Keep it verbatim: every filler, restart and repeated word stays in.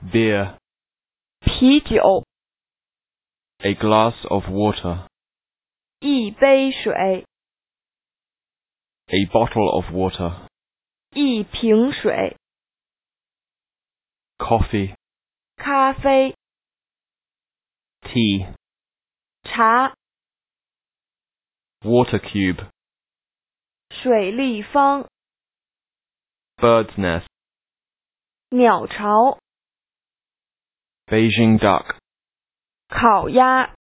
beer, 啤酒， a glass of water, 一杯水， a bottle of water, 一瓶水， coffee, 咖啡， tea, 茶， water cube, 水立方， bird's nest, 鸟巢， Beijing duck, 烤鸭。